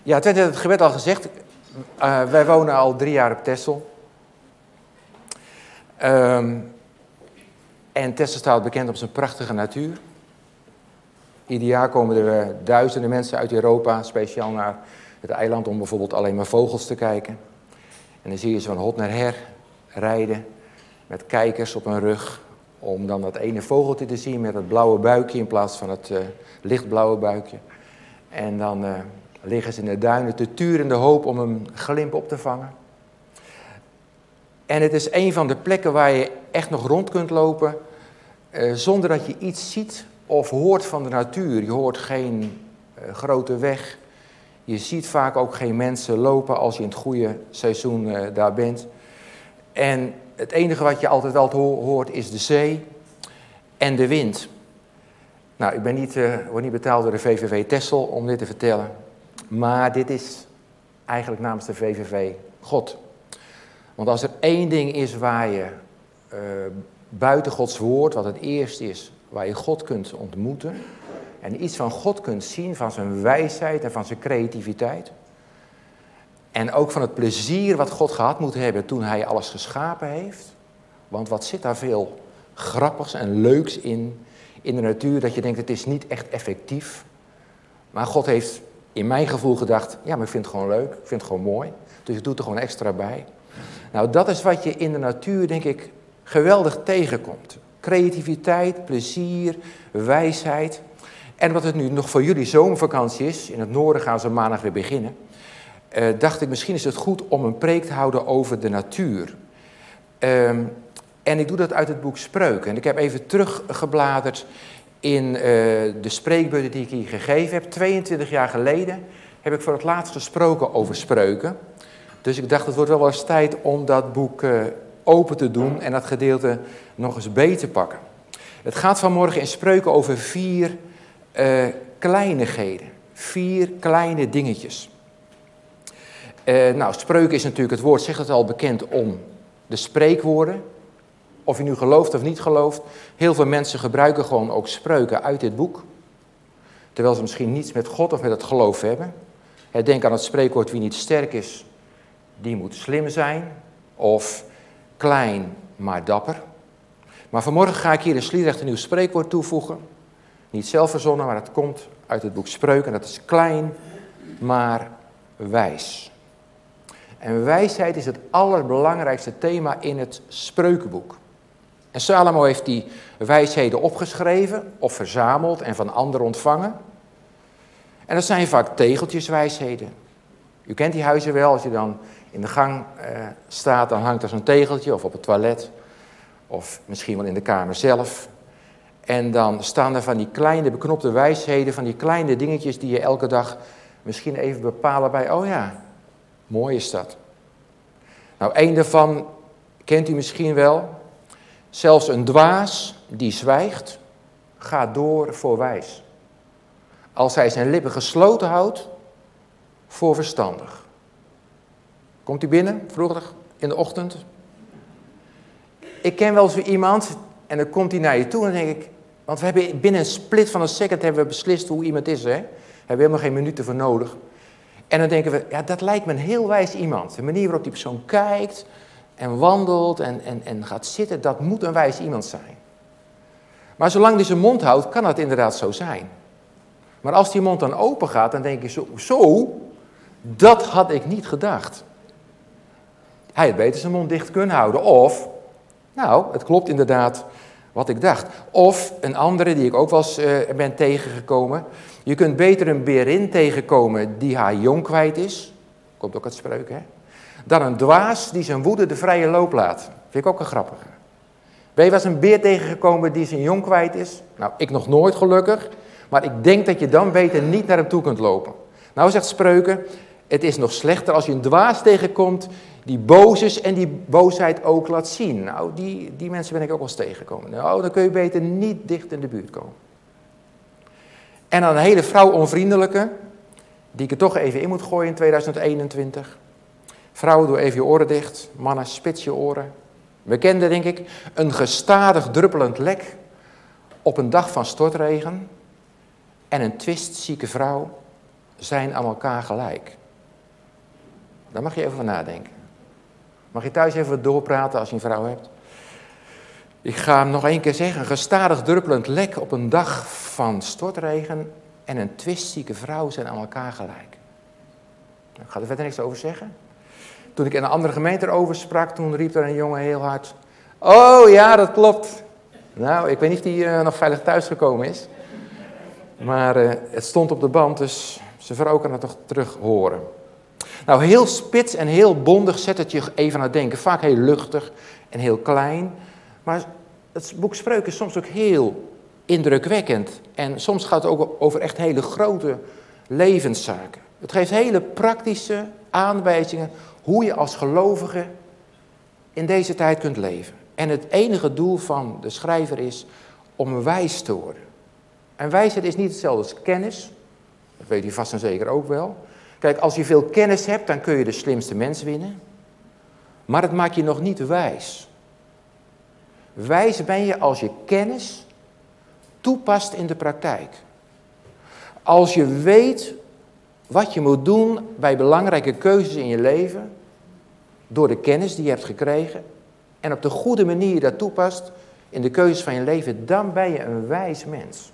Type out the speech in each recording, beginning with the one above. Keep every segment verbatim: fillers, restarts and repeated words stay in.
Ja, het werd in het gebed al gezegd. Uh, wij wonen al drie jaar op Texel. Um, en Texel staat bekend op zijn prachtige natuur. Ieder jaar komen er uh, duizenden mensen uit Europa speciaal naar het eiland om bijvoorbeeld alleen maar vogels te kijken. En dan zie je ze van hot naar her rijden met kijkers op hun rug. Om dan dat ene vogeltje te zien met het blauwe buikje in plaats van het uh, lichtblauwe buikje. En dan uh, liggen ze in de duinen te turen in de hoop om een glimp op te vangen. En het is een van de plekken waar je echt nog rond kunt lopen uh, zonder dat je iets ziet of hoort van de natuur. Je hoort geen uh, grote weg. Je ziet vaak ook geen mensen lopen als je in het goede seizoen uh, daar bent. En het enige wat je altijd wel hoort is de zee en de wind. Nou, ik ben niet, uh, word niet betaald door de V V V Texel om dit te vertellen. Maar dit is eigenlijk namens de V V V God. Want als er één ding is waar je uh, buiten Gods woord, wat het eerste is, waar je God kunt ontmoeten en iets van God kunt zien, van zijn wijsheid en van zijn creativiteit. En ook van het plezier wat God gehad moet hebben toen hij alles geschapen heeft. Want wat zit daar veel grappigs en leuks in, in de natuur, dat je denkt het is niet echt effectief. Maar God heeft in mijn gevoel gedacht, ja maar ik vind het gewoon leuk, ik vind het gewoon mooi. Dus ik doe het er gewoon extra bij. Nou dat is wat je in de natuur denk ik geweldig tegenkomt. Creativiteit, plezier, wijsheid. En wat het nu nog voor jullie zomervakantie is, in het noorden gaan ze maandag weer beginnen. Uh, dacht ik, misschien is het goed om een preek te houden over de natuur. Um, en ik doe dat uit het boek Spreuken. En ik heb even teruggebladerd in uh, de spreekbeurten die ik hier gegeven heb. tweeëntwintig jaar geleden heb ik voor het laatst gesproken over Spreuken. Dus ik dacht, het wordt wel eens tijd om dat boek uh, open te doen en dat gedeelte nog eens beet te pakken. Het gaat vanmorgen in Spreuken over vier uh, kleinigheden. Vier kleine dingetjes. Uh, nou, spreuken is natuurlijk, het woord zegt het al, bekend om de spreekwoorden. Of je nu gelooft of niet gelooft. Heel veel mensen gebruiken gewoon ook spreuken uit dit boek. Terwijl ze misschien niets met God of met het geloof hebben. Denk aan het spreekwoord, wie niet sterk is, die moet slim zijn. Of klein, maar dapper. Maar vanmorgen ga ik hier een Sliedrecht een nieuw spreekwoord toevoegen. Niet zelf verzonnen, maar het komt uit het boek Spreuken. En dat is klein, maar wijs. En wijsheid is het allerbelangrijkste thema in het Spreukenboek. En Salomo heeft die wijsheden opgeschreven of verzameld en van anderen ontvangen. En dat zijn vaak tegeltjeswijsheden. U kent die huizen wel, als je dan in de gang uh, staat, dan hangt er zo'n tegeltje of op het toilet. Of misschien wel in de kamer zelf. En dan staan er van die kleine beknopte wijsheden, van die kleine dingetjes die je elke dag misschien even bepalen bij, oh ja, mooi is dat. Nou, één daarvan kent u misschien wel. Zelfs een dwaas die zwijgt, gaat door voor wijs. Als hij zijn lippen gesloten houdt, voor verstandig. Komt u binnen, vroeger in de ochtend? Ik ken wel zo iemand, en dan komt hij naar je toe en dan denk ik, want we hebben binnen een split van een second hebben we beslist hoe iemand is, hè? Hebben we helemaal geen minuten voor nodig. En dan denken we, ja, dat lijkt me een heel wijs iemand. De manier waarop die persoon kijkt en wandelt en, en, en gaat zitten, dat moet een wijs iemand zijn. Maar zolang hij zijn mond houdt, kan dat inderdaad zo zijn. Maar als die mond dan open gaat, dan denk je zo, zo, dat had ik niet gedacht. Hij had beter zijn mond dicht kunnen houden. Of, nou, het klopt inderdaad wat ik dacht. Of een andere die ik ook wel eens uh, ben tegengekomen. Je kunt beter een berin tegenkomen die haar jong kwijt is. Komt ook uit Spreuken, hè? Dan een dwaas die zijn woede de vrije loop laat. Vind ik ook een grappige. Ben je wel eens een beer tegengekomen die zijn jong kwijt is? Nou, ik nog nooit gelukkig. Maar ik denk dat je dan beter niet naar hem toe kunt lopen. Nou zegt Spreuken, het is nog slechter als je een dwaas tegenkomt die boos is en die boosheid ook laat zien. Nou, die, die mensen ben ik ook wel eens tegengekomen. Nou, dan kun je beter niet dicht in de buurt komen. En dan een hele vrouw onvriendelijke, die ik er toch even in moet gooien in tweeduizend eenentwintig. Vrouwen, doe even je oren dicht. Mannen, spits je oren. We kenden, denk ik, een gestadig druppelend lek op een dag van stortregen. En een twistzieke vrouw. zijn aan elkaar gelijk. Daar mag je even van nadenken. Mag je thuis even doorpraten als je een vrouw hebt? Ik ga hem nog één keer zeggen. Een gestadig druppelend lek op een dag van stortregen en een twistzieke vrouw zijn aan elkaar gelijk. Ik ga er verder niks over zeggen. Toen ik in een andere gemeente erover sprak, toen riep er een jongen heel hard: oh ja, dat klopt. Nou, ik weet niet of die uh, nog veilig thuisgekomen is. Maar uh, het stond op de band, dus zijn vrouw kan het nog terug horen. Nou, heel spits en heel bondig zet het je even aan het denken. Vaak heel luchtig en heel klein. Maar het boek Spreuken is soms ook heel indrukwekkend. En soms gaat het ook over echt hele grote levenszaken. Het geeft hele praktische aanwijzingen hoe je als gelovige in deze tijd kunt leven. En het enige doel van de schrijver is om wijs te worden. En wijsheid is niet hetzelfde als kennis. Dat weet u vast en zeker ook wel. Kijk, als je veel kennis hebt, dan kun je de slimste mens winnen. Maar het maakt je nog niet wijs. Wijs ben je als je kennis toepast in de praktijk. Als je weet wat je moet doen bij belangrijke keuzes in je leven, door de kennis die je hebt gekregen, en op de goede manier dat toepast in de keuzes van je leven, dan ben je een wijs mens.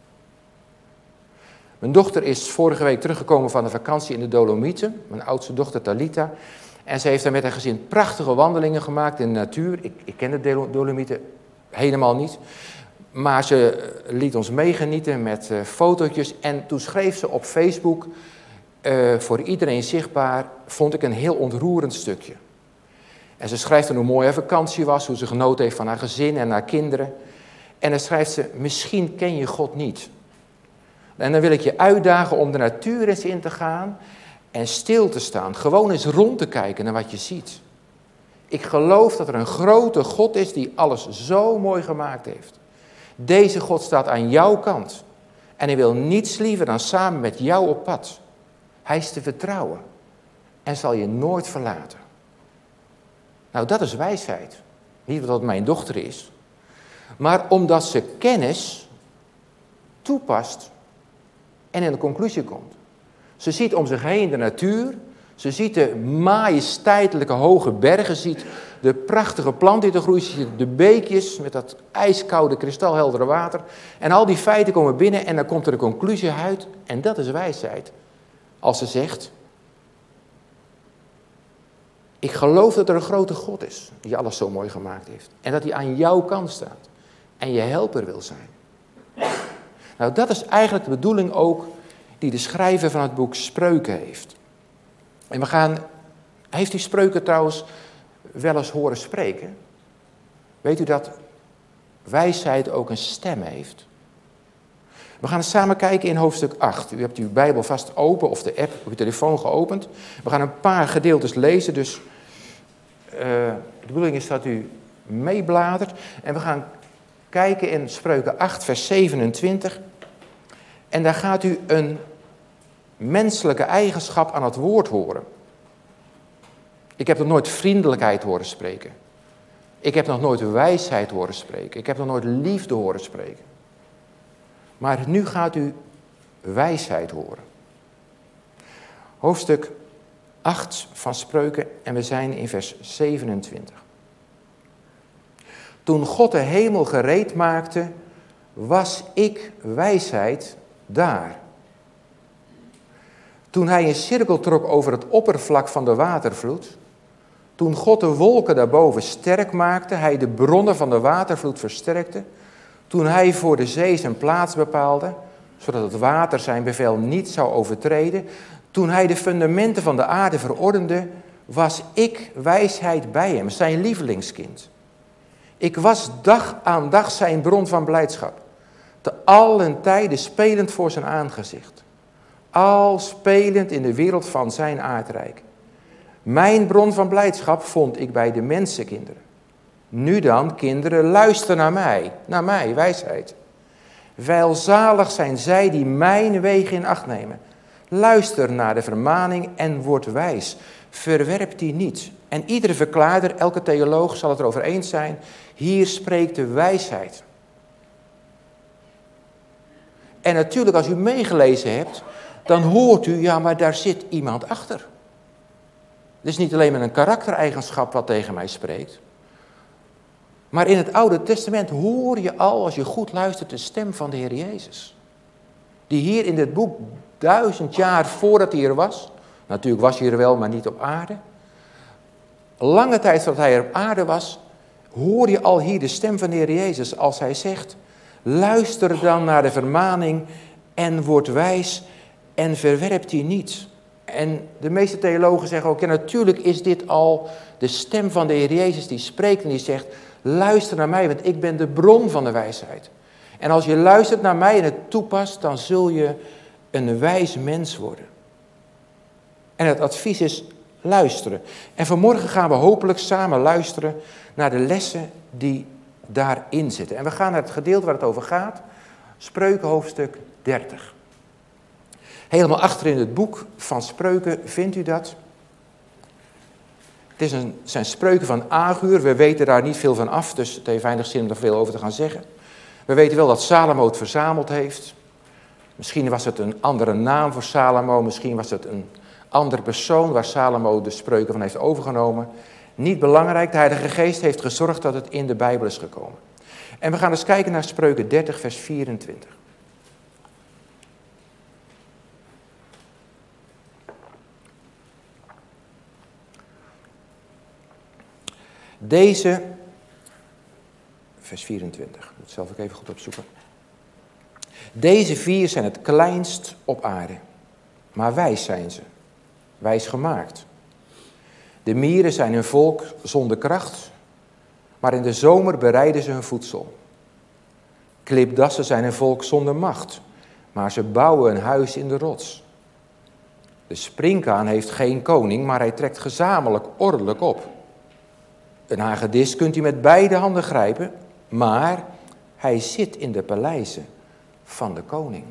Mijn dochter is vorige week teruggekomen van een vakantie in de Dolomieten, mijn oudste dochter Talita, en ze heeft daar met haar gezin prachtige wandelingen gemaakt in de natuur. Ik, ik ken de Dolomieten helemaal niet, maar ze liet ons meegenieten met uh, fotootjes. En toen schreef ze op Facebook, uh, voor iedereen zichtbaar, vond ik een heel ontroerend stukje. En ze schrijft dan hoe mooi haar vakantie was, hoe ze genoten heeft van haar gezin en haar kinderen. En dan schrijft ze: misschien ken je God niet. En dan wil ik je uitdagen om de natuur eens in te gaan en stil te staan. Gewoon eens rond te kijken naar wat je ziet. Ik geloof dat er een grote God is die alles zo mooi gemaakt heeft. Deze God staat aan jouw kant. En hij wil niets liever dan samen met jou op pad. Hij is te vertrouwen en zal je nooit verlaten. Nou, dat is wijsheid. Niet omdat het mijn dochter is, maar omdat ze kennis toepast en in de conclusie komt. Ze ziet om zich heen de natuur, ze ziet de majesteitelijke hoge bergen, ziet de prachtige planten die er groeien, ze ziet de beekjes met dat ijskoude kristalheldere water. En al die feiten komen binnen en dan komt er een conclusie uit en dat is wijsheid. Als ze zegt: ik geloof dat er een grote God is die alles zo mooi gemaakt heeft. En dat hij aan jouw kant staat en je helper wil zijn. Nou, dat is eigenlijk de bedoeling ook die de schrijver van het boek Spreuken heeft. En we gaan, heeft u Spreuken trouwens wel eens horen spreken? Weet u dat wijsheid ook een stem heeft? We gaan samen kijken in hoofdstuk acht. U hebt uw Bijbel vast open of de app op uw telefoon geopend. We gaan een paar gedeeltes lezen, dus uh, de bedoeling is dat u meebladert. En we gaan kijken in Spreuken acht, vers zevenentwintig. En daar gaat u een menselijke eigenschap aan het woord horen. Ik heb nog nooit vriendelijkheid horen spreken. Ik heb nog nooit wijsheid horen spreken. Ik heb nog nooit liefde horen spreken. Maar nu gaat u wijsheid horen. Hoofdstuk acht van Spreuken en we zijn in vers zevenentwintig. Toen God de hemel gereed maakte, was ik wijsheid daar. Toen hij een cirkel trok over het oppervlak van de watervloed, toen God de wolken daarboven sterk maakte, hij de bronnen van de watervloed versterkte, toen hij voor de zee zijn plaats bepaalde, zodat het water zijn bevel niet zou overtreden, toen hij de fundamenten van de aarde verordende, was ik wijsheid bij hem, zijn lievelingskind. Ik was dag aan dag zijn bron van blijdschap, te allen tijden spelend voor zijn aangezicht, al spelend in de wereld van zijn aardrijk. Mijn bron van blijdschap vond ik bij de mensenkinderen. Nu dan, kinderen, luister naar mij, naar mij, wijsheid. Welzalig zijn zij die mijn wegen in acht nemen. Luister naar de vermaning en word wijs. Verwerp die niet. En iedere verklaarder, elke theoloog zal het erover eens zijn. Hier spreekt de wijsheid. En natuurlijk, als u meegelezen hebt, dan hoort u, ja, maar daar zit iemand achter. Het is niet alleen maar een karaktereigenschap wat tegen mij spreekt. Maar in het Oude Testament hoor je al, als je goed luistert, de stem van de Heer Jezus. Die hier in dit boek, duizend jaar voordat hij er was, natuurlijk was hij er wel, maar niet op aarde. Lange tijd voordat hij er op aarde was, hoor je al hier de stem van de Heer Jezus als hij zegt, luister dan naar de vermaning en word wijs en verwerp die niet. En de meeste theologen zeggen ook, ja, natuurlijk is dit al de stem van de Heer Jezus die spreekt en die zegt, luister naar mij, want ik ben de bron van de wijsheid. En als je luistert naar mij en het toepast, dan zul je een wijs mens worden. En het advies is luisteren. En vanmorgen gaan we hopelijk samen luisteren naar de lessen die daarin zitten. En we gaan naar het gedeelte waar het over gaat, Spreuken hoofdstuk dertig. Helemaal achter in het boek van Spreuken vindt u dat. Het is een, zijn spreuken van Agur. We weten daar niet veel van af, dus het heeft weinig zin om er veel over te gaan zeggen. We weten wel dat Salomo het verzameld heeft. Misschien was het een andere naam voor Salomo. Misschien was het een andere persoon waar Salomo de spreuken van heeft overgenomen. Niet belangrijk, de Heilige Geest heeft gezorgd dat het in de Bijbel is gekomen. En we gaan eens kijken naar Spreuken dertig, vers vierentwintig. Deze, vers vierentwintig, ik moet het zelf ook even goed opzoeken. Deze vier zijn het kleinst op aarde, maar wijs zijn ze, wijs gemaakt. De mieren zijn een volk zonder kracht, maar in de zomer bereiden ze hun voedsel. Klipdassen zijn een volk zonder macht, maar ze bouwen een huis in de rots. De sprinkhaan heeft geen koning, maar hij trekt gezamenlijk ordelijk op. Een hagedis kunt u met beide handen grijpen, maar hij zit in de paleizen van de koning.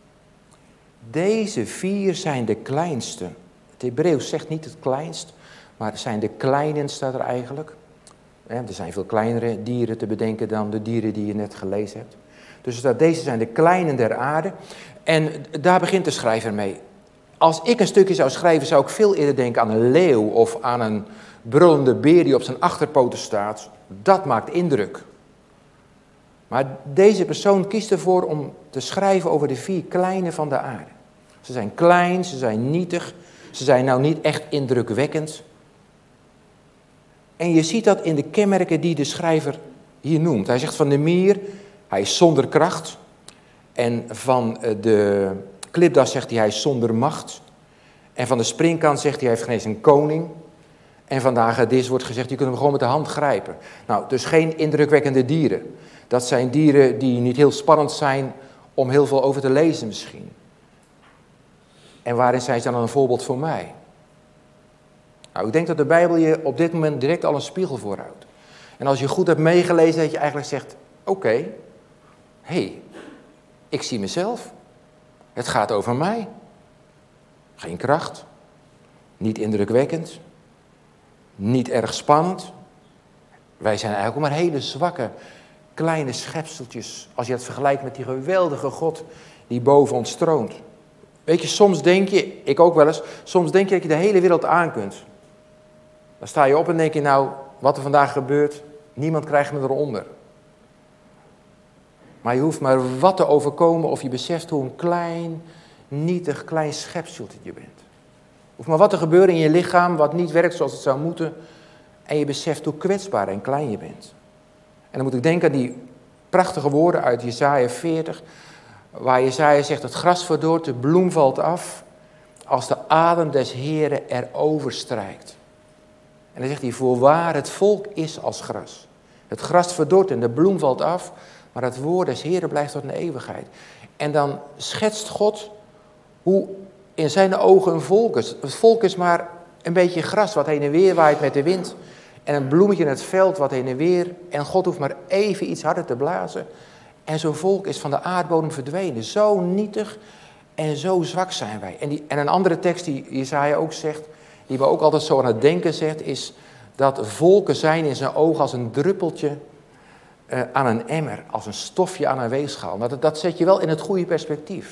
Deze vier zijn de kleinste. Het Hebreeuws zegt niet het kleinst, maar het zijn de kleinen, staat er eigenlijk. Er zijn veel kleinere dieren te bedenken dan de dieren die je net gelezen hebt. Dus er staat, deze zijn de kleinen der aarde. En daar begint de schrijver mee. Als ik een stukje zou schrijven, zou ik veel eerder denken aan een leeuw of aan een brullende beer die op zijn achterpoten staat. Dat maakt indruk. Maar deze persoon kiest ervoor om te schrijven over de vier kleine van de aarde. Ze zijn klein, ze zijn nietig, ze zijn nou niet echt indrukwekkend. En je ziet dat in de kenmerken die de schrijver hier noemt. Hij zegt van de mier, hij is zonder kracht. En van de klipdas zegt hij, hij is zonder macht. En van de sprinkhaan zegt hij, hij heeft geen eens een koning. En van de hagedis wordt gezegd, je kunt hem gewoon met de hand grijpen. Nou, dus geen indrukwekkende dieren. Dat zijn dieren die niet heel spannend zijn om heel veel over te lezen misschien. En waarin zijn ze dan een voorbeeld voor mij? Nou, ik denk dat de Bijbel je op dit moment direct al een spiegel voorhoudt. En als je goed hebt meegelezen, dat je eigenlijk zegt, oké, okay, hé, hey, ik zie mezelf. Het gaat over mij. Geen kracht, niet indrukwekkend, niet erg spannend. Wij zijn eigenlijk maar hele zwakke, kleine schepseltjes, als je het vergelijkt met die geweldige God die boven ons troont. Weet je, soms denk je, ik ook wel eens, soms denk je dat je de hele wereld aan kunt. Dan sta je op en denk je, nou, wat er vandaag gebeurt, niemand krijgt me eronder. Maar je hoeft maar wat te overkomen of je beseft hoe een klein, nietig, klein schepseltje je bent. Hoeft maar wat te gebeuren in je lichaam wat niet werkt zoals het zou moeten. En je beseft hoe kwetsbaar en klein je bent. En dan moet ik denken aan die prachtige woorden uit Jesaja veertig. Waar Jesaja zegt, het gras verdort, de bloem valt af. Als de adem des Heren erover strijkt. En dan zegt hij, voorwaar, het volk is als gras. Het gras verdort en de bloem valt af. Maar het woord des Heren blijft tot een eeuwigheid. En dan schetst God hoe in zijn ogen een volk is. Het volk is maar een beetje gras wat heen en weer waait met de wind. En een bloemetje in het veld wat heen en weer. En God hoeft maar even iets harder te blazen. En zo'n volk is van de aardbodem verdwenen. Zo nietig en zo zwak zijn wij. En, die, en een andere tekst die Jesaja ook zegt, die me ook altijd zo aan het denken zegt, is dat volken zijn in zijn ogen als een druppeltje uh, aan een emmer. Als een stofje aan een weegschaal. Nou, dat, dat zet je wel in het goede perspectief.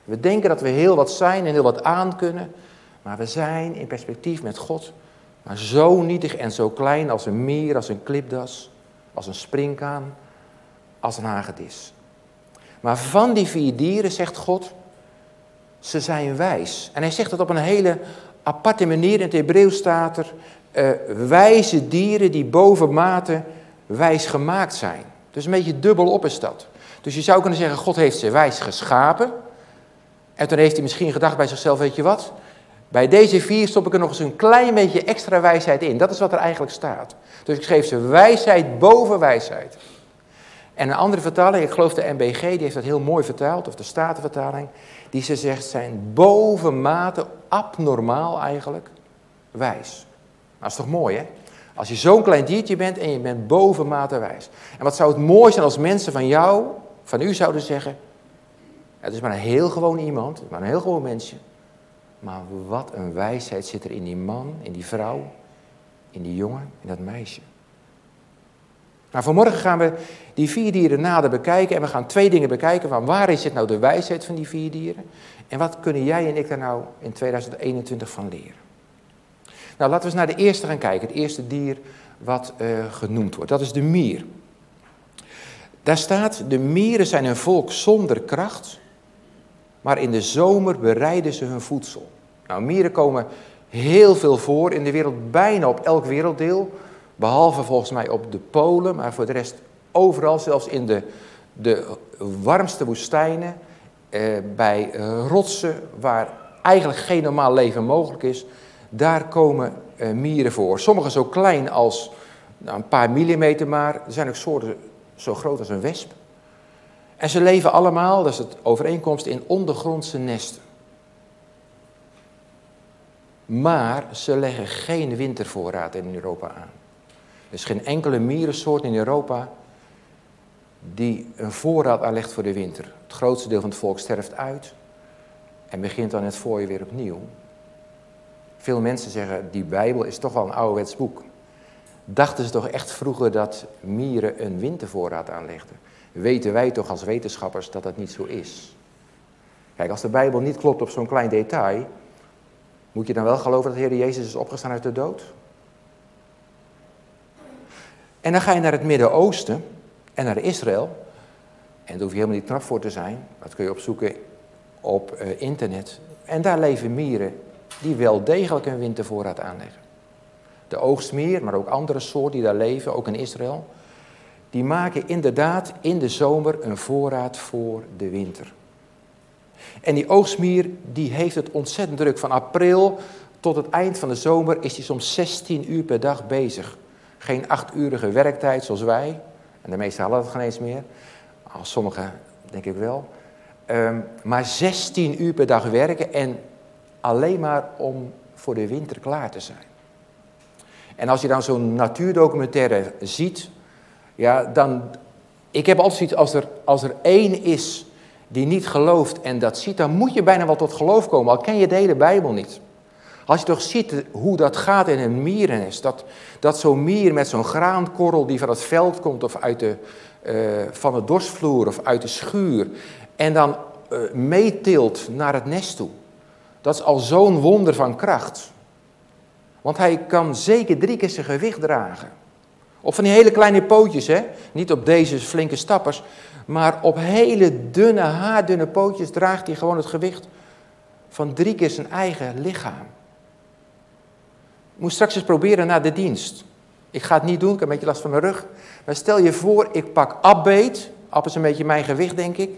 We denken dat we heel wat zijn en heel wat aan kunnen. Maar we zijn in perspectief met God maar zo nietig en zo klein als een mier, als een klipdas, als een sprinkhaan, als een hagedis. Maar van die vier dieren zegt God, ze zijn wijs. En hij zegt dat op een hele aparte manier. In het Hebreeuws staat er, uh, wijze dieren die bovenmate wijs gemaakt zijn. Dus een beetje dubbelop is dat. Dus je zou kunnen zeggen, God heeft ze wijs geschapen. En toen heeft hij misschien gedacht bij zichzelf, weet je wat? Bij deze vier stop ik er nog eens een klein beetje extra wijsheid in. Dat is wat er eigenlijk staat. Dus ik schreef ze wijsheid boven wijsheid. En een andere vertaling, ik geloof de N B G, die heeft dat heel mooi vertaald, of de Statenvertaling, die ze zegt zijn bovenmate, abnormaal eigenlijk, wijs. Nou, dat is toch mooi, hè? Als je zo'n klein diertje bent en je bent bovenmate wijs. En wat zou het mooi zijn als mensen van jou, van u zouden zeggen, het is maar een heel gewoon iemand, het is maar een heel gewoon mensje. Maar wat een wijsheid zit er in die man, in die vrouw, in die jongen, in dat meisje. Nou, vanmorgen gaan we die vier dieren nader bekijken en we gaan twee dingen bekijken. Van waar is het nou de wijsheid van die vier dieren? En wat kunnen jij en ik daar nou in tweeduizend eenentwintig van leren? Nou, laten we eens naar de eerste gaan kijken. Het eerste dier wat uh, genoemd wordt, dat is de mier. Daar staat, de mieren zijn een volk zonder kracht, maar in de zomer bereiden ze hun voedsel. Nou, mieren komen heel veel voor in de wereld, bijna op elk werelddeel. Behalve volgens mij op de polen, maar voor de rest overal, zelfs in de, de warmste woestijnen, eh, bij eh, rotsen waar eigenlijk geen normaal leven mogelijk is, daar komen eh, mieren voor. Sommige zo klein als nou, een paar millimeter maar, er zijn ook soorten zo groot als een wesp. En ze leven allemaal, dat is het overeenkomst, in ondergrondse nesten. Maar ze leggen geen wintervoorraad in Europa aan. Er is geen enkele mierensoort in Europa die een voorraad aanlegt voor de winter. Het grootste deel van het volk sterft uit en begint dan het voorjaar weer opnieuw. Veel mensen zeggen, die Bijbel is toch wel een ouderwets boek. Dachten ze toch echt vroeger dat mieren een wintervoorraad aanlegden? Weten wij toch als wetenschappers dat dat niet zo is? Kijk, als de Bijbel niet klopt op zo'n klein detail, moet je dan wel geloven dat de Heer Jezus is opgestaan uit de dood? En dan ga je naar het Midden-Oosten en naar Israël. En daar hoef je helemaal niet knap voor te zijn. Dat kun je opzoeken op uh, internet. En daar leven mieren die wel degelijk een wintervoorraad aanleggen. De oogstmier, maar ook andere soorten die daar leven, ook in Israël, die maken inderdaad in de zomer een voorraad voor de winter. En die oogstmier die heeft het ontzettend druk. Van april tot het eind van de zomer is hij soms zestien uur per dag bezig. Geen achturige werktijd zoals wij. En de meesten hadden het geen eens meer. Al sommigen denk ik wel. Um, maar zestien uur per dag werken en alleen maar om voor de winter klaar te zijn. En als je dan zo'n natuurdocumentaire ziet, ja, dan, ik heb altijd zoiets, als er, als er één is die niet gelooft en dat ziet, dan moet je bijna wel tot geloof komen, al ken je de hele Bijbel niet. Als je toch ziet hoe dat gaat in een mierennest, dat, dat zo'n mier met zo'n graankorrel die van het veld komt of uit de, uh, van de dorsvloer of uit de schuur en dan uh, meetilt naar het nest toe. Dat is al zo'n wonder van kracht. Want hij kan zeker drie keer zijn gewicht dragen. Op van die hele kleine pootjes, hè? Niet op deze flinke stappers, maar op hele dunne, haardunne pootjes draagt hij gewoon het gewicht van drie keer zijn eigen lichaam. Ik moet straks eens proberen na de dienst. Ik ga het niet doen, ik heb een beetje last van mijn rug. Maar stel je voor, ik pak Ab beet. Ab is een beetje mijn gewicht, denk ik.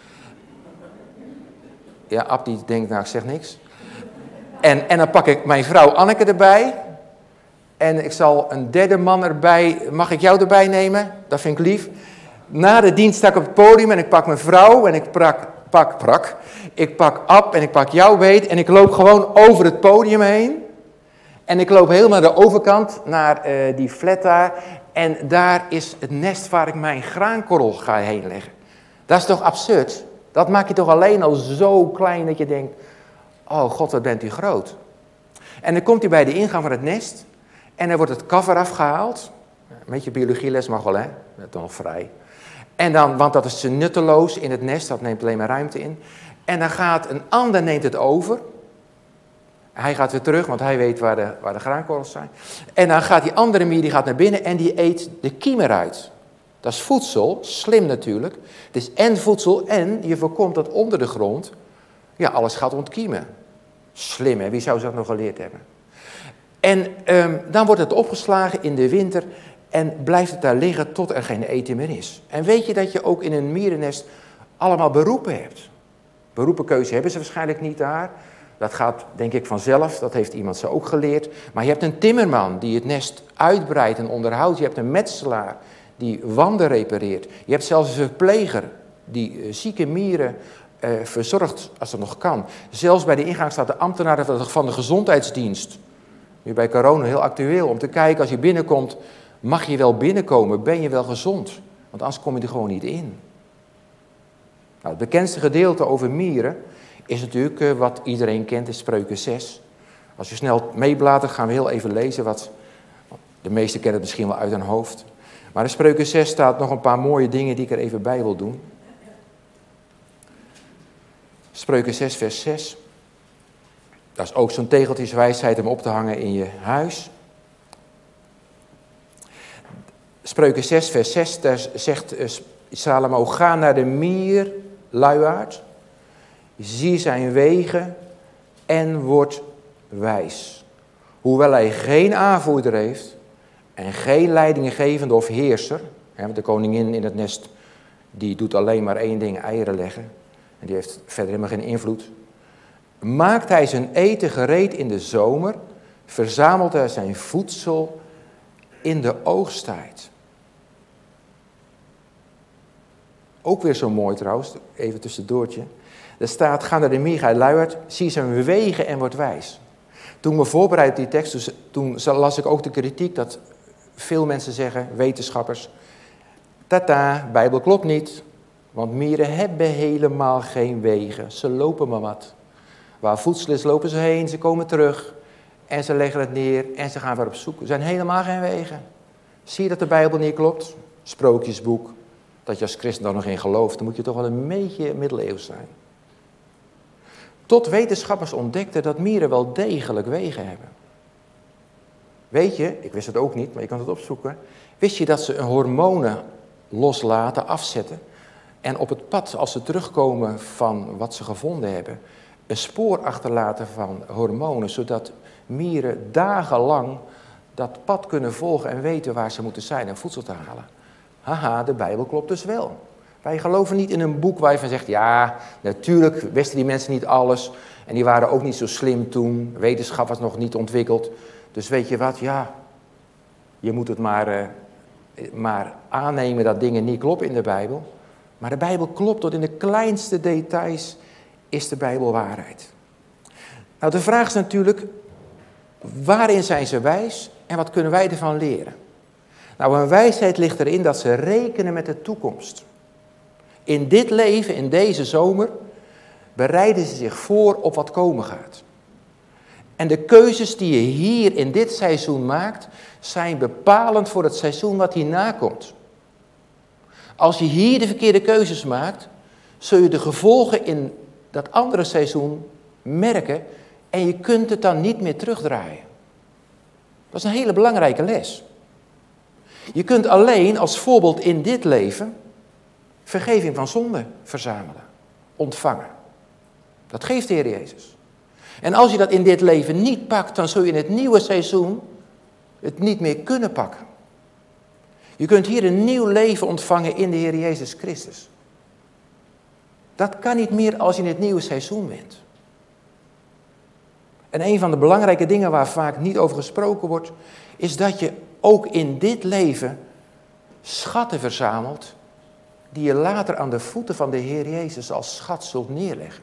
Ja, Ab die denkt, nou ik zeg niks. En, en dan pak ik mijn vrouw Anneke erbij. En ik zal een derde man erbij, mag ik jou erbij nemen? Dat vind ik lief. Na de dienst sta ik op het podium en ik pak mijn vrouw en ik pak, pak, prak. Ik pak Ab en ik pak jouw beet en ik loop gewoon over het podium heen. En ik loop helemaal naar de overkant, naar uh, die flat daar. En daar is het nest waar ik mijn graankorrel ga heen leggen. Dat is toch absurd? Dat maak je toch alleen al zo klein dat je denkt, oh God, wat bent u groot. En dan komt hij bij de ingang van het nest. En dan wordt het cover afgehaald. Een beetje biologieles mag wel, hè? Dat is nog vrij. En dan, want dat is nutteloos in het nest, dat neemt alleen maar ruimte in. En dan gaat een ander neemt het over. Hij gaat weer terug, want hij weet waar de, waar de graankorrels zijn. En dan gaat die andere mier die gaat naar binnen en die eet de kiem eruit. Dat is voedsel, slim natuurlijk. Het is en voedsel en je voorkomt dat onder de grond ja, alles gaat ontkiemen. Slim, hè? Wie zou ze dat nog geleerd hebben? En um, dan wordt het opgeslagen in de winter en blijft het daar liggen tot er geen eten meer is. En weet je dat je ook in een mierennest allemaal beroepen hebt? Beroepenkeuze hebben ze waarschijnlijk niet daar. Dat gaat denk ik vanzelf, dat heeft iemand ze ook geleerd. Maar je hebt een timmerman die het nest uitbreidt en onderhoudt. Je hebt een metselaar die wanden repareert. Je hebt zelfs een verpleger die uh, zieke mieren uh, verzorgt als dat nog kan. Zelfs bij de ingang staat de ambtenaar van de gezondheidsdienst. Nu bij corona heel actueel om te kijken als je binnenkomt, mag je wel binnenkomen, ben je wel gezond? Want anders kom je er gewoon niet in. Nou, het bekendste gedeelte over mieren is natuurlijk uh, wat iedereen kent, is Spreuken zes. Als je snel meebladert gaan we heel even lezen wat, de meesten kennen het misschien wel uit hun hoofd. Maar in Spreuken zes staat nog een paar mooie dingen die ik er even bij wil doen. Spreuken zes vers zes. Dat is ook zo'n tegeltjeswijsheid om op te hangen in je huis. Spreuken zes vers zes, daar zegt Salomo, ga naar de mier, luiaard, zie zijn wegen en word wijs. Hoewel hij geen aanvoerder heeft en geen leidinggevende of heerser, want de koningin in het nest, die doet alleen maar één ding, eieren leggen. En die heeft verder helemaal geen invloed. Maakt hij zijn eten gereed in de zomer, verzamelt hij zijn voedsel in de oogsttijd. Ook weer zo mooi trouwens, even tussendoortje. Er staat, ga naar de mier, ga luiaard, zie zijn wegen en word wijs. Toen me voorbereidde die tekst, dus, toen las ik ook de kritiek dat veel mensen zeggen, wetenschappers, tata, Bijbel klopt niet, want mieren hebben helemaal geen wegen, ze lopen maar wat. Waar voedsel is, lopen ze heen, ze komen terug en ze leggen het neer en ze gaan weer op zoek. Er zijn helemaal geen wegen. Zie je dat de Bijbel niet klopt? Sprookjesboek, dat je als christen dan nog in gelooft, dan moet je toch wel een beetje middeleeuws zijn. Tot wetenschappers ontdekten dat mieren wel degelijk wegen hebben. Weet je, ik wist het ook niet, maar je kan het opzoeken. Wist je dat ze hormonen loslaten, afzetten en op het pad, als ze terugkomen van wat ze gevonden hebben, een spoor achterlaten van hormonen, zodat mieren dagenlang dat pad kunnen volgen en weten waar ze moeten zijn en voedsel te halen. Haha, de Bijbel klopt dus wel. Wij geloven niet in een boek waar je van zegt, ja, natuurlijk wisten die mensen niet alles en die waren ook niet zo slim toen, wetenschap was nog niet ontwikkeld. Dus weet je wat, ja, je moet het maar, uh, maar aannemen dat dingen niet kloppen in de Bijbel. Maar de Bijbel klopt tot in de kleinste details is de Bijbel waarheid. Nou, de vraag is natuurlijk, waarin zijn ze wijs en wat kunnen wij ervan leren? Nou, een wijsheid ligt erin dat ze rekenen met de toekomst. In dit leven, in deze zomer, bereiden ze zich voor op wat komen gaat. En de keuzes die je hier in dit seizoen maakt, zijn bepalend voor het seizoen wat hierna komt. Als je hier de verkeerde keuzes maakt, zul je de gevolgen in dat andere seizoen merken en je kunt het dan niet meer terugdraaien. Dat is een hele belangrijke les. Je kunt alleen als voorbeeld in dit leven vergeving van zonde verzamelen, ontvangen. Dat geeft de Heer Jezus. En als je dat in dit leven niet pakt, dan zul je in het nieuwe seizoen het niet meer kunnen pakken. Je kunt hier een nieuw leven ontvangen in de Heer Jezus Christus. Dat kan niet meer als je in het nieuwe seizoen bent. En een van de belangrijke dingen waar vaak niet over gesproken wordt, is dat je ook in dit leven schatten verzamelt die je later aan de voeten van de Heer Jezus als schat zult neerleggen.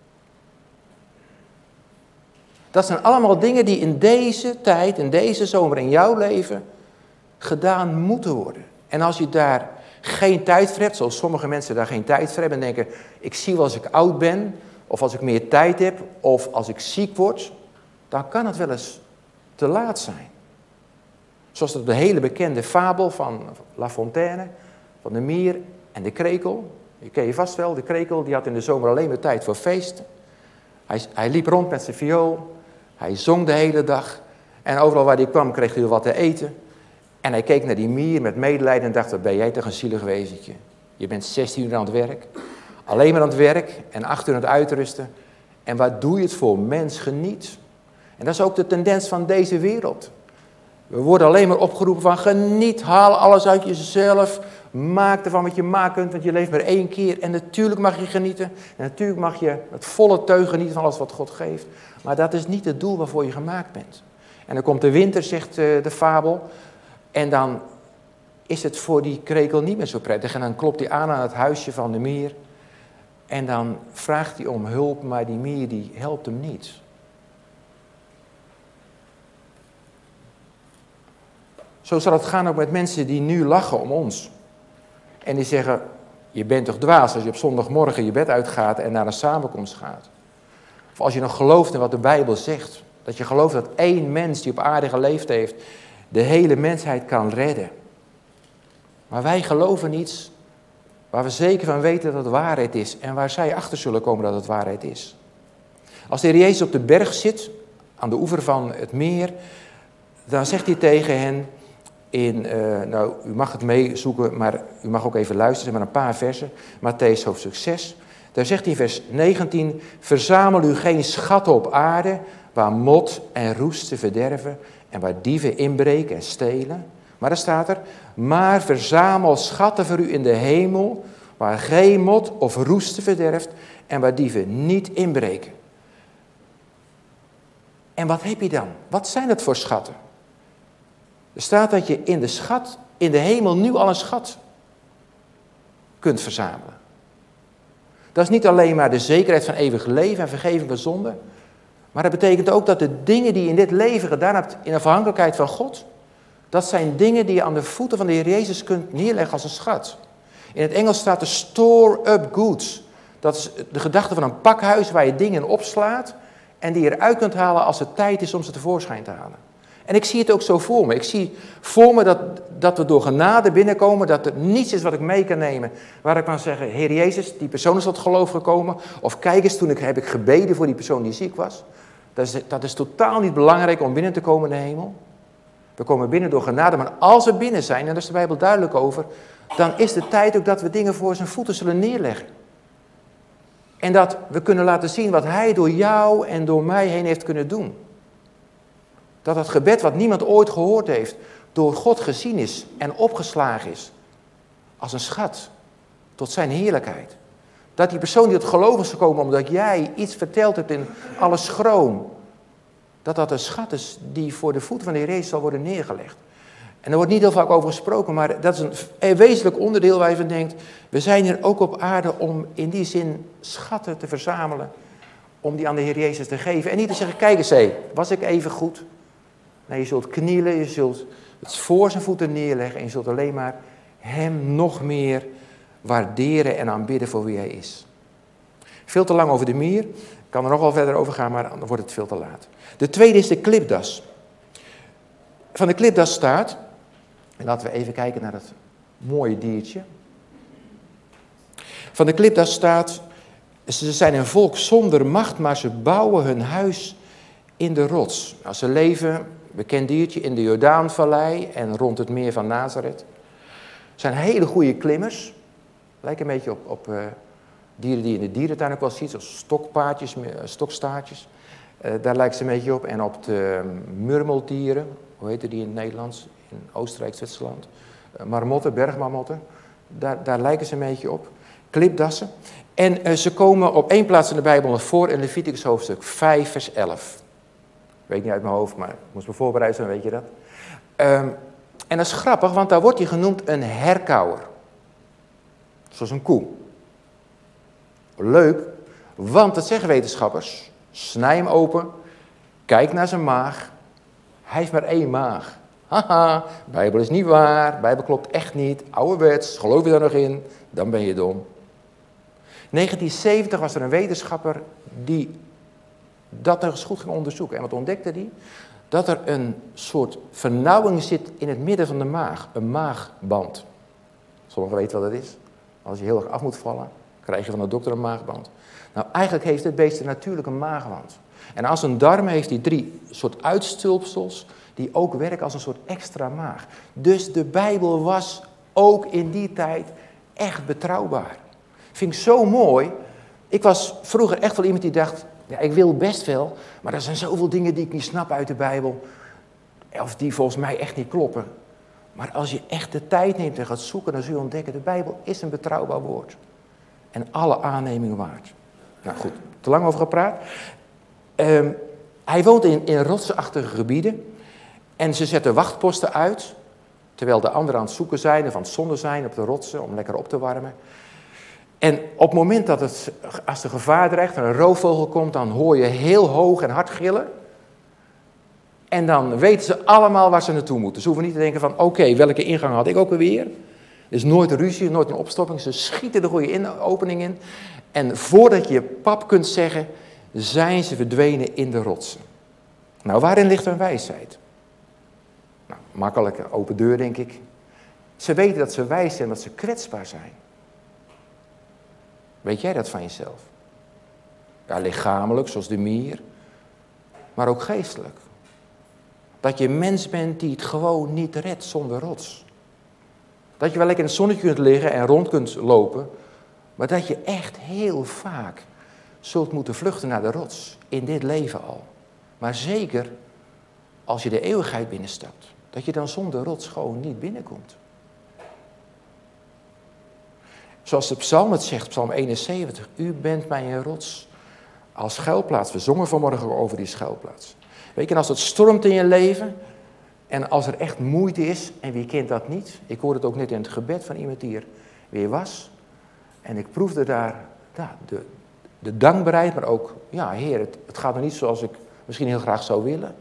Dat zijn allemaal dingen die in deze tijd, in deze zomer, in jouw leven gedaan moeten worden. En als je daar geen tijd voor hebt, zoals sommige mensen daar geen tijd voor hebben en denken, ik zie wel als ik oud ben, of als ik meer tijd heb, of als ik ziek word, dan kan het wel eens te laat zijn. Zoals de hele bekende fabel van La Fontaine, van de mier en de krekel. Je ken je vast wel, de krekel, die had in de zomer alleen maar tijd voor feesten. Hij, hij liep rond met zijn viool. Hij zong de hele dag. En overal waar hij kwam kreeg hij wat te eten. En hij keek naar die mier met medelijden en dacht, wat ben jij toch een zielig wezentje. Je bent zestien uur aan het werk. Alleen maar aan het werk en acht uur aan het uitrusten. En wat doe je het voor? Mens, geniet. En dat is ook de tendens van deze wereld. We worden alleen maar opgeroepen van geniet, haal alles uit jezelf. Maak ervan wat je maken kunt, want je leeft maar één keer. En natuurlijk mag je genieten. En natuurlijk mag je het volle teug genieten van alles wat God geeft. Maar dat is niet het doel waarvoor je gemaakt bent. En dan komt de winter, zegt de fabel. En dan is het voor die krekel niet meer zo prettig. En dan klopt hij aan aan het huisje van de mier. En dan vraagt hij om hulp, maar die mier die helpt hem niet. Zo zal het gaan ook met mensen die nu lachen om ons. En die zeggen, je bent toch dwaas als je op zondagmorgen je bed uitgaat en naar een samenkomst gaat. Of als je nog gelooft in wat de Bijbel zegt. Dat je gelooft dat één mens die op aarde geleefd heeft, de hele mensheid kan redden. Maar wij geloven iets waar we zeker van weten dat het waarheid is. En waar zij achter zullen komen dat het waarheid is. Als de Heer Jezus op de berg zit, aan de oever van het meer, dan zegt hij tegen hen, in, uh, nou u mag het meezoeken, maar u mag ook even luisteren, maar een paar versen. Mattheüs hoofdstuk zes. Daar zegt hij in vers negentien, verzamel u geen schatten op aarde, waar mot en roesten verderven en waar dieven inbreken en stelen. Maar er staat er, maar verzamel schatten voor u in de hemel, waar geen mot of roesten verderft en waar dieven niet inbreken. En wat heb je dan? Wat zijn het voor schatten? Er staat dat je in de schat, in de hemel nu al een schat kunt verzamelen. Dat is niet alleen maar de zekerheid van eeuwig leven en vergeving van zonde. Maar dat betekent ook dat de dingen die je in dit leven gedaan hebt in afhankelijkheid van God, dat zijn dingen die je aan de voeten van de Heer Jezus kunt neerleggen als een schat. In het Engels staat de store up goods. Dat is de gedachte van een pakhuis waar je dingen opslaat en die je eruit kunt halen als het tijd is om ze tevoorschijn te halen. En ik zie het ook zo voor me. Ik zie voor me dat, dat we door genade binnenkomen, dat er niets is wat ik mee kan nemen. Waar ik kan zeggen, Heer Jezus, die persoon is tot geloof gekomen. Of kijk eens, toen ik, heb ik gebeden voor die persoon die ziek was. Dat is, dat is totaal niet belangrijk om binnen te komen in de hemel. We komen binnen door genade, maar als we binnen zijn, en daar is de Bijbel duidelijk over, dan is de tijd ook dat we dingen voor zijn voeten zullen neerleggen. En dat we kunnen laten zien wat hij door jou en door mij heen heeft kunnen doen. Dat het gebed wat niemand ooit gehoord heeft, door God gezien is en opgeslagen is. Als een schat, tot zijn heerlijkheid. Dat die persoon die tot geloof is gekomen omdat jij iets verteld hebt in alle schroom. Dat dat een schat is die voor de voeten van de Heer Jezus zal worden neergelegd. En er wordt niet heel vaak over gesproken, maar dat is een wezenlijk onderdeel waar je van denkt. We zijn hier ook op aarde om in die zin schatten te verzamelen. Om die aan de Heer Jezus te geven. En niet te zeggen, kijk eens hé, was ik even goed? Nee, je zult knielen, je zult het voor zijn voeten neerleggen. En je zult alleen maar hem nog meer waarderen en aanbidden voor wie hij is. Veel te lang over de mier. Ik kan er nog wel verder over gaan, maar dan wordt het veel te laat. De tweede is de klipdas. Van de klipdas staat, en laten we even kijken naar dat mooie diertje. Van de klipdas staat, ze zijn een volk zonder macht, maar ze bouwen hun huis in de rots. Nou, ze leven, bekend diertje, in de Jordaanvallei en rond het meer van Nazareth. Zijn hele goede klimmers. Lijken een beetje op, op uh, dieren die je in de dierentuin ook wel ziet, zoals stokpaardjes, stokstaartjes. Uh, daar lijkt ze een beetje op. En op de murmeldieren, hoe heet die in het Nederlands? In Oostenrijk, Zwitserland. Uh, marmotten, bergmarmotten. Daar, daar lijken ze een beetje op. Klipdassen. En uh, ze komen op één plaats in de Bijbel voor in Leviticus hoofdstuk vijf, vers elf. Ik weet niet uit mijn hoofd, maar ik moest me voorbereiden, dan weet je dat. Um, en dat is grappig, want daar wordt hij genoemd een herkauwer. Zoals een koe. Leuk, want dat zeggen wetenschappers. Snij hem open, kijk naar zijn maag. Hij heeft maar één maag. Haha, de Bijbel is niet waar, de Bijbel klopt echt niet. Ouderwets, geloof je daar nog in, dan ben je dom. negentien zeventig was er een wetenschapper die dat nog eens goed ging onderzoeken. En wat ontdekte hij? Dat er een soort vernauwing zit in het midden van de maag. Een maagband. Sommigen weten wat dat is. Als je heel erg af moet vallen, krijg je van de dokter een maagband. Nou, eigenlijk heeft het beest een natuurlijke maagwand. En als een darm heeft die drie soort uitstulpsels die ook werken als een soort extra maag. Dus de Bijbel was ook in die tijd echt betrouwbaar. Vind ik zo mooi. Ik was vroeger echt wel iemand die dacht, ja, ik wil best wel, maar er zijn zoveel dingen die ik niet snap uit de Bijbel. Of die volgens mij echt niet kloppen. Maar als je echt de tijd neemt en gaat zoeken, dan zul je ontdekken, de Bijbel is een betrouwbaar woord. En alle aannemingen waard. Nou goed, te lang over gepraat. Um, hij woont in, in rotsachtige gebieden. En ze zetten wachtposten uit. Terwijl de anderen aan het zoeken zijn of aan het zonnen zijn op de rotsen om lekker op te warmen. En op het moment dat het, als er gevaar dreigt en een roofvogel komt, dan hoor je heel hoog en hard gillen. En dan weten ze allemaal waar ze naartoe moeten. Ze hoeven niet te denken van, oké, okay, welke ingang had ik ook alweer? Er is nooit een ruzie, nooit een opstopping. Ze schieten de goede in, opening in. En voordat je pap kunt zeggen, zijn ze verdwenen in de rotsen. Nou, waarin ligt hun wijsheid? Nou, makkelijke open deur, denk ik. Ze weten dat ze wijs zijn, dat ze kwetsbaar zijn. Weet jij dat van jezelf? Ja, lichamelijk, zoals de mier. Maar ook geestelijk. Dat je een mens bent die het gewoon niet redt zonder rots. Dat je wel lekker in het zonnetje kunt liggen en rond kunt lopen. Maar dat je echt heel vaak zult moeten vluchten naar de rots. In dit leven al. Maar zeker als je de eeuwigheid binnenstapt. Dat je dan zonder rots gewoon niet binnenkomt. Zoals de psalm het zegt, psalm eenenzeventig. U bent mijn rots als schuilplaats. We zongen vanmorgen over die schuilplaats. Weet je, en als het stormt in je leven en als er echt moeite is, en wie kent dat niet? Ik hoorde het ook net in het gebed van iemand die er weer was. En ik proefde daar ja, de, de dankbaarheid, maar ook, ja Heer, het, het gaat nog niet zoals ik misschien heel graag zou willen.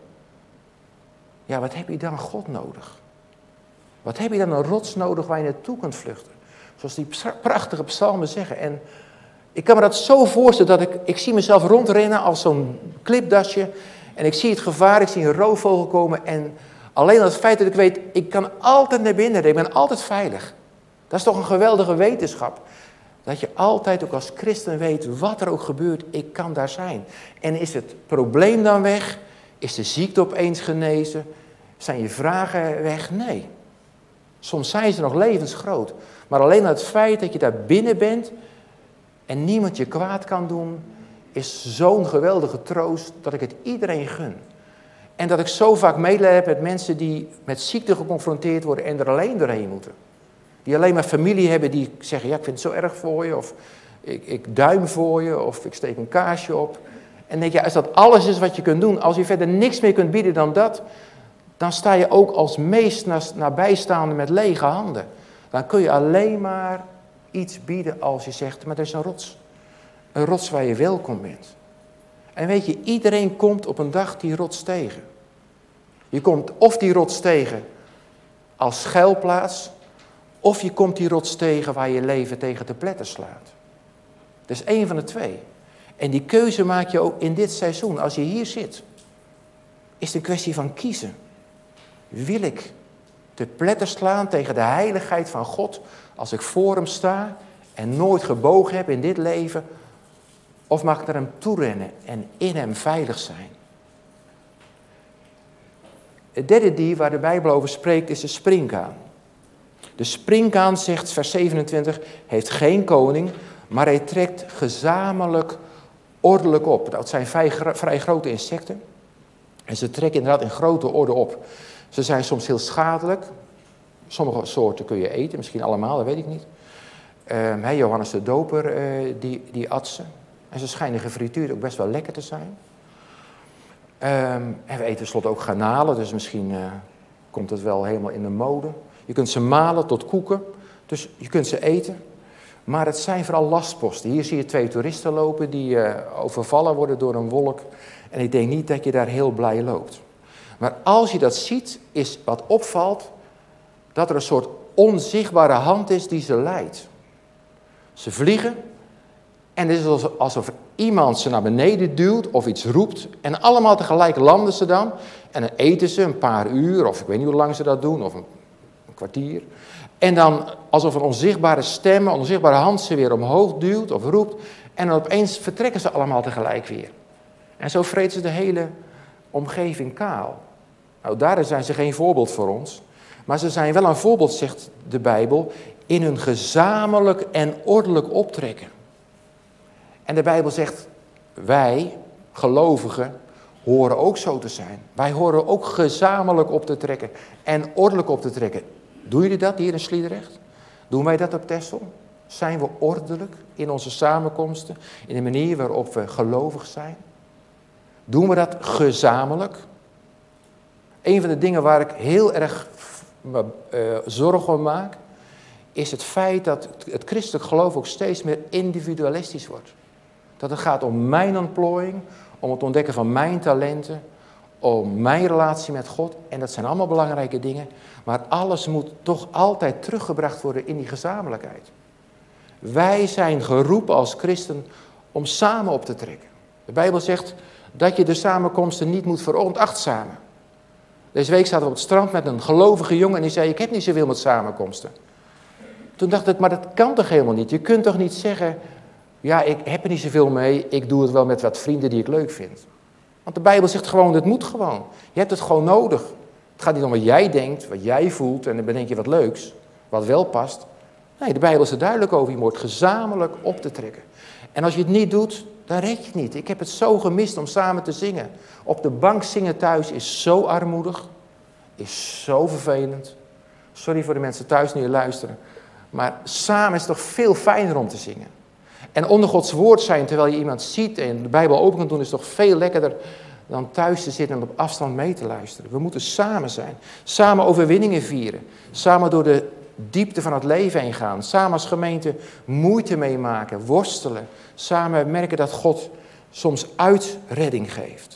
Ja, wat heb je dan God nodig? Wat heb je dan een rots nodig waar je naartoe kunt vluchten? Zoals die prachtige psalmen zeggen. En ik kan me dat zo voorstellen dat ik, ik zie mezelf rondrennen als zo'n klipdasje. En ik zie het gevaar, ik zie een roofvogel komen. En alleen al het feit dat ik weet, ik kan altijd naar binnen, ik ben altijd veilig. Dat is toch een geweldige wetenschap. Dat je altijd ook als christen weet, wat er ook gebeurt, ik kan daar zijn. En is het probleem dan weg? Is de ziekte opeens genezen? Zijn je vragen weg? Nee. Soms zijn ze nog levensgroot. Maar alleen het feit dat je daar binnen bent en niemand je kwaad kan doen, is zo'n geweldige troost dat ik het iedereen gun. En dat ik zo vaak medelijden heb met mensen die met ziekte geconfronteerd worden en er alleen doorheen moeten. Die alleen maar familie hebben die zeggen, ja ik vind het zo erg voor je, of ik, ik duim voor je, of ik steek een kaarsje op. En denk je, als dat alles is wat je kunt doen, als je verder niks meer kunt bieden dan dat, dan sta je ook als meest nabijstaande met lege handen. Dan kun je alleen maar iets bieden als je zegt, maar er is een rots. Een rots waar je welkom bent. En weet je, iedereen komt op een dag die rots tegen. Je komt of die rots tegen als schuilplaats, of je komt die rots tegen waar je leven tegen te pletten slaat. Dat is één van de twee. En die keuze maak je ook in dit seizoen. Als je hier zit, is het een kwestie van kiezen. Wil ik te pletten slaan tegen de heiligheid van God als ik voor hem sta en nooit gebogen heb in dit leven? Of mag ik naar hem toe rennen en in hem veilig zijn? Het derde dier waar de Bijbel over spreekt is de sprinkhaan. De sprinkhaan, zegt vers zevenentwintig, heeft geen koning, maar hij trekt gezamenlijk ordelijk op. Dat zijn vrij, vrij grote insecten. En ze trekken inderdaad in grote orde op. Ze zijn soms heel schadelijk. Sommige soorten kun je eten, misschien allemaal, dat weet ik niet. Um, Johannes de Doper, uh, die, die at ze. En ze schijnen gefrituurd ook best wel lekker te zijn. Um, en we eten tenslotte ook garnalen, dus misschien uh, komt het wel helemaal in de mode. Je kunt ze malen tot koeken, dus je kunt ze eten. Maar het zijn vooral lastposten. Hier zie je twee toeristen lopen die uh, overvallen worden door een wolk. En ik denk niet dat je daar heel blij loopt. Maar als je dat ziet, is wat opvalt dat er een soort onzichtbare hand is die ze leidt. Ze vliegen en het is alsof iemand ze naar beneden duwt of iets roept. En allemaal tegelijk landen ze dan. En dan eten ze een paar uur, of ik weet niet hoe lang ze dat doen, of een, een kwartier. En dan alsof een onzichtbare stem, een onzichtbare hand ze weer omhoog duwt of roept. En dan opeens vertrekken ze allemaal tegelijk weer. En zo vreten ze de hele omgeving kaal. Nou, daar zijn ze geen voorbeeld voor ons. Maar ze zijn wel een voorbeeld, zegt de Bijbel, in hun gezamenlijk en ordelijk optrekken. En de Bijbel zegt, wij, gelovigen, horen ook zo te zijn. Wij horen ook gezamenlijk op te trekken en ordelijk op te trekken. Doen jullie dat hier in Sliedrecht? Doen wij dat op Texel? Zijn we ordelijk in onze samenkomsten, in de manier waarop we gelovig zijn? Doen we dat gezamenlijk? Een van de dingen waar ik heel erg me uh, zorgen om maak, is het feit dat het christelijk geloof ook steeds meer individualistisch wordt. Dat het gaat om mijn ontplooiing, om het ontdekken van mijn talenten, om mijn relatie met God. En dat zijn allemaal belangrijke dingen. Maar alles moet toch altijd teruggebracht worden in die gezamenlijkheid. Wij zijn geroepen als christen om samen op te trekken. De Bijbel zegt dat je de samenkomsten niet moet veronachtzamen. Deze week zaten we op het strand met een gelovige jongen en die zei, ik heb niet zoveel met samenkomsten. Toen dacht ik, maar dat kan toch helemaal niet? Je kunt toch niet zeggen, ja, ik heb er niet zoveel mee, ik doe het wel met wat vrienden die ik leuk vind. Want de Bijbel zegt gewoon, het moet gewoon. Je hebt het gewoon nodig. Het gaat niet om wat jij denkt, wat jij voelt en dan bedenk je wat leuks, wat wel past. Nee, de Bijbel is er duidelijk over, je moet gezamenlijk op te trekken. En als je het niet doet, dan red je het niet. Ik heb het zo gemist om samen te zingen. Op de bank zingen thuis is zo armoedig, is zo vervelend. Sorry voor de mensen thuis die luisteren. Maar samen is het toch veel fijner om te zingen. En onder Gods woord zijn terwijl je iemand ziet en de Bijbel open kan doen, is toch veel lekkerder dan thuis te zitten en op afstand mee te luisteren. We moeten samen zijn. Samen overwinningen vieren. Samen door de diepte van het leven heen gaan. Samen als gemeente moeite meemaken, worstelen. Samen merken dat God soms uitredding geeft.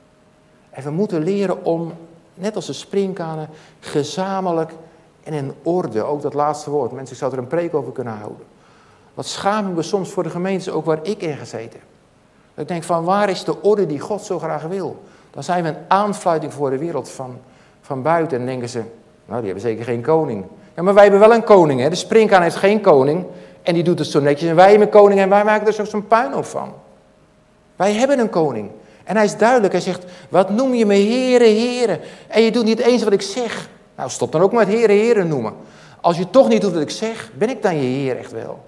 En we moeten leren om, net als de springkanen, gezamenlijk en in orde, ook dat laatste woord. Mensen, ik zou er een preek over kunnen houden. Wat schamen we soms voor de gemeentes, ook waar ik in gezeten heb. Dat ik denk van, waar is de orde die God zo graag wil? Dan zijn we een aanfluiting voor de wereld van, van buiten. En dan denken ze, nou die hebben zeker geen koning. Ja, maar wij hebben wel een koning, hè. De springkaan heeft geen koning. En die doet het zo netjes. En wij hebben een koning en wij maken er zo zo'n puinhoop van. Wij hebben een koning. En hij is duidelijk. Hij zegt, wat noem je me heren, heren? En je doet niet eens wat ik zeg. Nou, stop dan ook met heren, heren noemen. Als je toch niet doet wat ik zeg, ben ik dan je heer echt wel.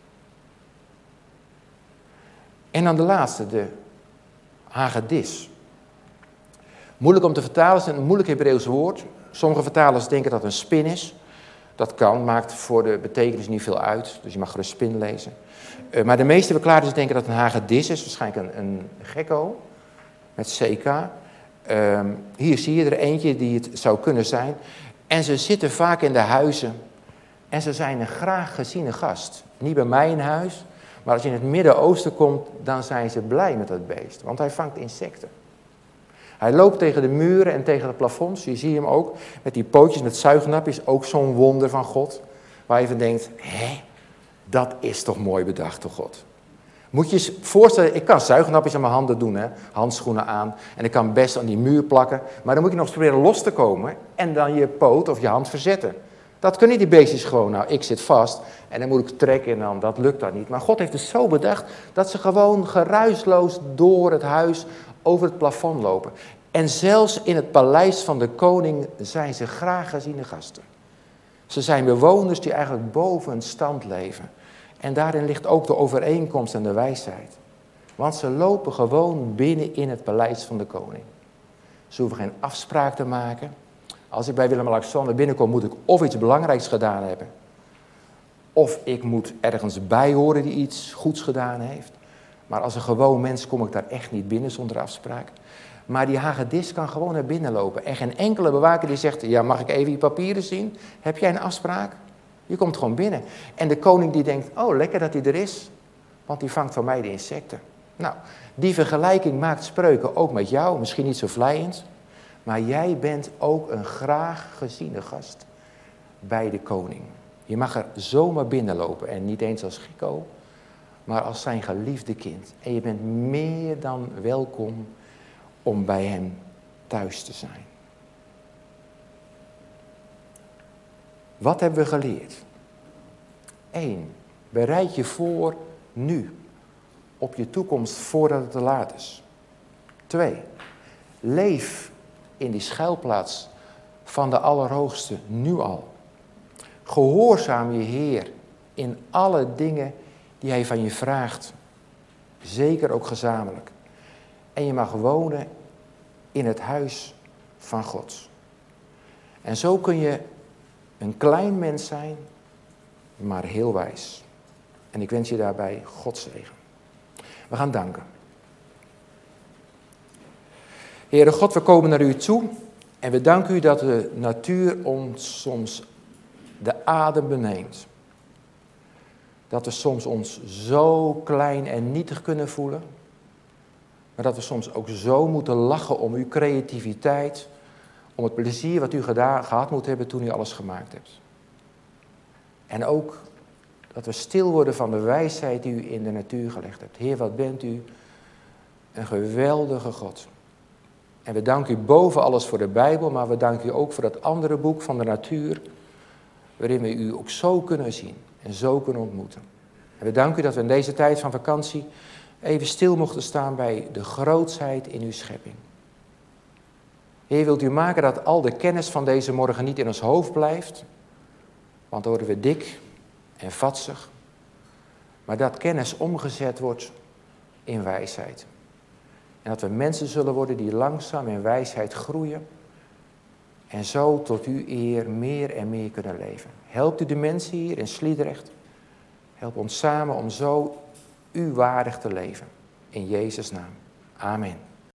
En dan de laatste, de hagedis. Moeilijk om te vertalen, het is een moeilijk Hebreeuws woord. Sommige vertalers denken dat het een spin is. Dat kan, maakt voor de betekenis niet veel uit. Dus je mag gerust spin lezen. Uh, maar de meeste verklaarders denken dat het een hagedis is. Waarschijnlijk een, een gekko. Met C K. Uh, hier zie je er eentje die het zou kunnen zijn. En ze zitten vaak in de huizen. En ze zijn een graag geziene gast. Niet bij mij in huis. Maar als je in het Midden-Oosten komt, dan zijn ze blij met dat beest. Want hij vangt insecten. Hij loopt tegen de muren en tegen de plafonds. Je ziet hem ook met die pootjes, met zuignapjes. Ook zo'n wonder van God. Waar je van denkt, hé, dat is toch mooi bedacht door God. Moet je je voorstellen, ik kan zuignapjes aan mijn handen doen. Hè? Handschoenen aan. En ik kan best aan die muur plakken. Maar dan moet je nog eens proberen los te komen. En dan je poot of je hand verzetten. Dat kunnen die beestjes gewoon. Nou, ik zit vast en dan moet ik trekken en dan, dat lukt dan niet. Maar God heeft het zo bedacht dat ze gewoon geruisloos door het huis over het plafond lopen. En zelfs in het paleis van de koning zijn ze graag geziene gasten. Ze zijn bewoners die eigenlijk boven hun stand leven. En daarin ligt ook de overeenkomst en de wijsheid. Want ze lopen gewoon binnen in het paleis van de koning. Ze hoeven geen afspraak te maken. Als ik bij Willem-Alexander binnenkom, moet ik of iets belangrijks gedaan hebben. Of ik moet ergens bij horen die iets goeds gedaan heeft. Maar als een gewoon mens kom ik daar echt niet binnen zonder afspraak. Maar die hagedis kan gewoon naar binnen lopen. En geen enkele bewaker die zegt, ja, mag ik even je papieren zien? Heb jij een afspraak? Je komt gewoon binnen. En de koning die denkt, oh, lekker dat hij er is. Want die vangt van mij de insecten. Nou, die vergelijking maakt Spreuken ook met jou. Misschien niet zo vleiend. Maar jij bent ook een graag geziene gast bij de koning. Je mag er zomaar binnenlopen en niet eens als gekko, maar als zijn geliefde kind. En je bent meer dan welkom om bij hem thuis te zijn. Wat hebben we geleerd? Eén, bereid je voor nu. Op je toekomst voordat het te laat is. Twee, leef in die schuilplaats van de Allerhoogste nu al. Gehoorzaam je Heer in alle dingen die Hij van je vraagt. Zeker ook gezamenlijk. En je mag wonen in het huis van God. En zo kun je een klein mens zijn, maar heel wijs. En ik wens je daarbij Gods zegen. We gaan danken. Heere God, we komen naar u toe en we danken u dat de natuur ons soms de adem beneemt. Dat we soms ons zo klein en nietig kunnen voelen. Maar dat we soms ook zo moeten lachen om uw creativiteit. Om het plezier wat u gedaan, gehad moet hebben toen u alles gemaakt hebt. En ook dat we stil worden van de wijsheid die u in de natuur gelegd hebt. Heer, wat bent u een geweldige God. En we danken u boven alles voor de Bijbel, maar we danken u ook voor dat andere boek van de natuur, waarin we u ook zo kunnen zien en zo kunnen ontmoeten. En we danken u dat we in deze tijd van vakantie even stil mochten staan bij de grootsheid in uw schepping. Heer, wilt u maken dat al de kennis van deze morgen niet in ons hoofd blijft, want dan worden we dik en vatsig, maar dat kennis omgezet wordt in wijsheid. En dat we mensen zullen worden die langzaam in wijsheid groeien en zo tot uw eer meer en meer kunnen leven. Helpt u de mensen hier in Sliedrecht. Help ons samen om zo u waardig te leven. In Jezus' naam. Amen.